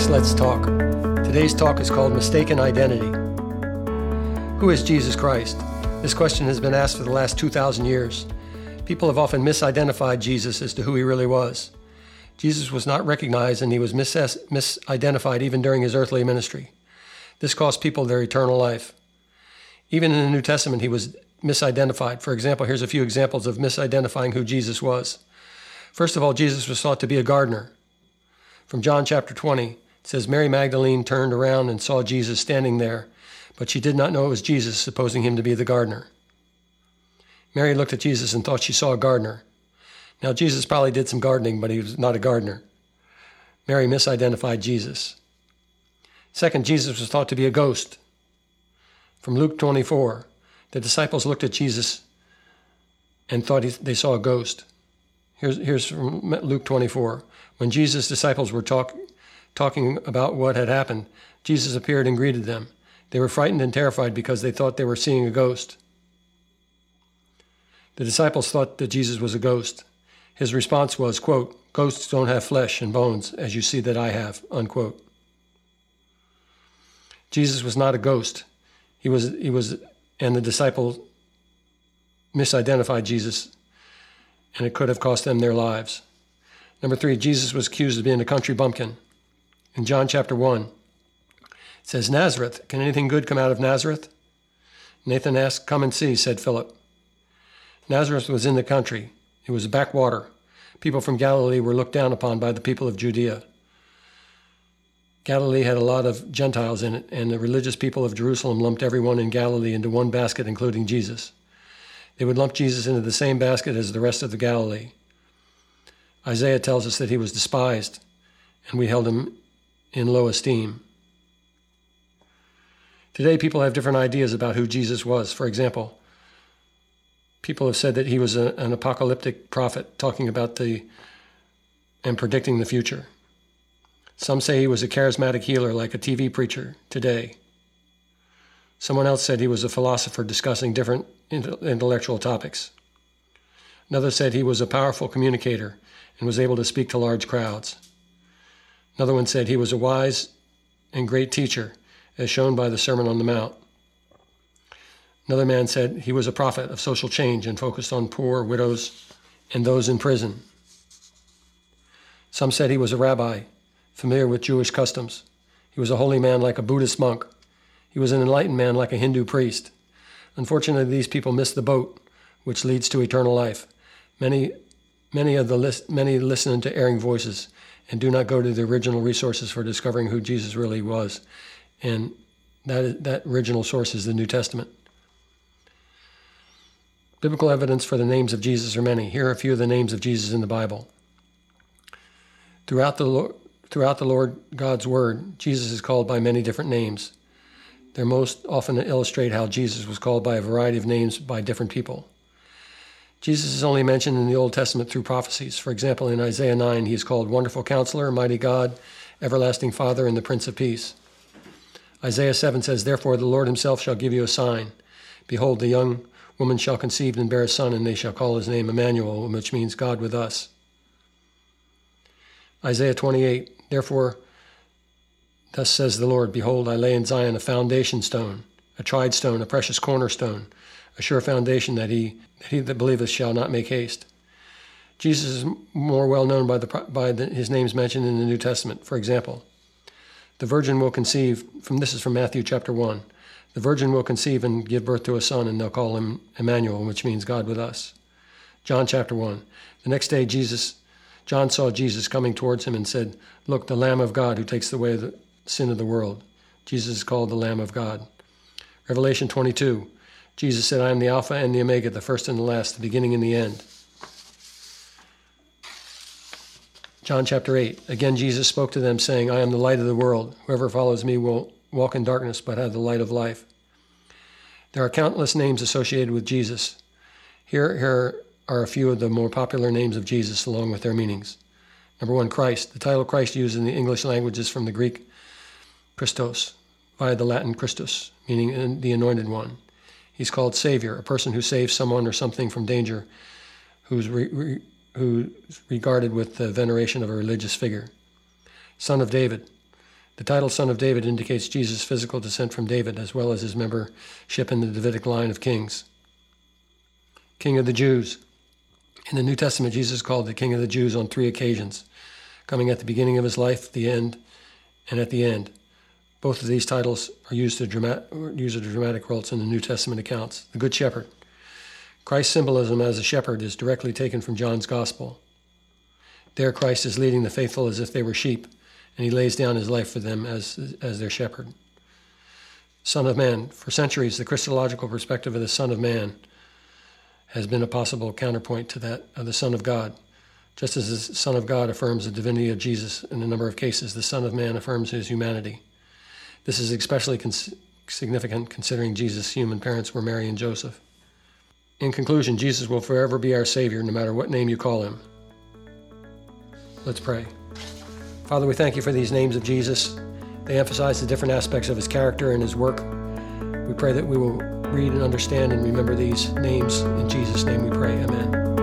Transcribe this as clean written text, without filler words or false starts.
Acts Let's Talk. Today's talk is called Mistaken Identity. Who is Jesus Christ? This question has been asked for the last 2,000 years. People have often misidentified Jesus as to who he really was. Jesus was not recognized and he was misidentified even during his earthly ministry. This cost people their eternal life. Even in the New Testament, he was misidentified. For example, here's a few examples of misidentifying who Jesus was. First of all, Jesus was thought to be a gardener. From John chapter 20, it says, Mary Magdalene turned around and saw Jesus standing there, but she did not know it was Jesus, supposing him to be the gardener. Mary looked at Jesus and thought she saw a gardener. Now, Jesus probably did some gardening, but he was not a gardener. Mary misidentified Jesus. Second, Jesus was thought to be a ghost. From Luke 24, the disciples looked at Jesus and thought they saw a ghost. Here's from Luke 24. When Jesus' disciples were talking about what had happened, Jesus appeared and greeted them. They were frightened and terrified because they thought they were seeing a ghost. The disciples thought that Jesus was a ghost. His response was, quote, "Ghosts don't have flesh and bones, as you see that I have," unquote. Jesus was not a ghost. He was, and the disciples misidentified Jesus, and it could have cost them their lives. Number 3, Jesus was accused of being a country bumpkin. In John chapter 1, it says, Nazareth, can anything good come out of Nazareth? Nathan asked, "Come and see," said Philip. Nazareth was in the country. It was a backwater. People from Galilee were looked down upon by the people of Judea. Galilee had a lot of Gentiles in it, and the religious people of Jerusalem lumped everyone in Galilee into one basket, including Jesus. They would lump Jesus into the same basket as the rest of the Galilee. Isaiah tells us that he was despised, and we held him in low esteem. Today, people have different ideas about who Jesus was. For example, people have said that he was an apocalyptic prophet talking about and predicting the future. Some say he was a charismatic healer like a TV preacher today. Someone else said he was a philosopher discussing different intellectual topics. Another said he was a powerful communicator and was able to speak to large crowds. Another one said he was a wise and great teacher, as shown by the Sermon on the Mount. Another man said he was a prophet of social change and focused on poor, widows, and those in prison. Some said he was a rabbi, familiar with Jewish customs. He was a holy man like a Buddhist monk. He was an enlightened man like a Hindu priest. Unfortunately, these people missed the boat, which leads to eternal life. Many listen to erring voices and do not go to the original resources for discovering who Jesus really was. And that original source is the New Testament. Biblical evidence for the names of Jesus are many. Here are a few of the names of Jesus in the Bible. Throughout the Lord God's Word, Jesus is called by many different names. They most often illustrate how Jesus was called by a variety of names by different people. Jesus is only mentioned in the Old Testament through prophecies. For example, in Isaiah 9, he is called Wonderful Counselor, Mighty God, Everlasting Father, and the Prince of Peace. Isaiah 7 says, Therefore the Lord himself shall give you a sign. Behold, the young woman shall conceive and bear a son, and they shall call his name Emmanuel, which means God with us. Isaiah 28, Therefore, thus says the Lord, Behold, I lay in Zion a foundation stone, a tried stone, a precious cornerstone, a sure foundation that he that believeth shall not make haste. Jesus is more well known by his names mentioned in the New Testament. For example, the virgin will conceive, this is from Matthew chapter 1, the virgin will conceive and give birth to a son, and they'll call him Emmanuel, which means God with us. John chapter 1, the next day John saw Jesus coming towards him and said, Look, the Lamb of God who takes away the sin of the world. Jesus is called the Lamb of God. Revelation 22, Jesus said, I am the Alpha and the Omega, the first and the last, the beginning and the end. John chapter 8, again Jesus spoke to them, saying, I am the light of the world. Whoever follows me will walk in darkness, but have the light of life. There are countless names associated with Jesus. Here are a few of the more popular names of Jesus, along with their meanings. Number 1, Christ. The title Christ used in the English language is from the Greek Christos, via the Latin Christus, meaning the anointed one. He's called Savior, a person who saves someone or something from danger, who's regarded with the veneration of a religious figure. Son of David. The title Son of David indicates Jesus' physical descent from David, as well as his membership in the Davidic line of kings. King of the Jews. In the New Testament, Jesus is called the King of the Jews on 3 occasions, coming at the beginning of his life, the end, and at the end. Both of these titles are used as dramatic roles in the New Testament accounts. The Good Shepherd. Christ's symbolism as a shepherd is directly taken from John's Gospel. There, Christ is leading the faithful as if they were sheep, and he lays down his life for them as their shepherd. Son of Man. For centuries, the Christological perspective of the Son of Man has been a possible counterpoint to that of the Son of God. Just as the Son of God affirms the divinity of Jesus in a number of cases, the Son of Man affirms his humanity. This is especially significant considering Jesus' human parents were Mary and Joseph. In conclusion, Jesus will forever be our Savior, no matter what name you call him. Let's pray. Father, we thank you for these names of Jesus. They emphasize the different aspects of his character and his work. We pray that we will read and understand and remember these names. In Jesus' name we pray. Amen.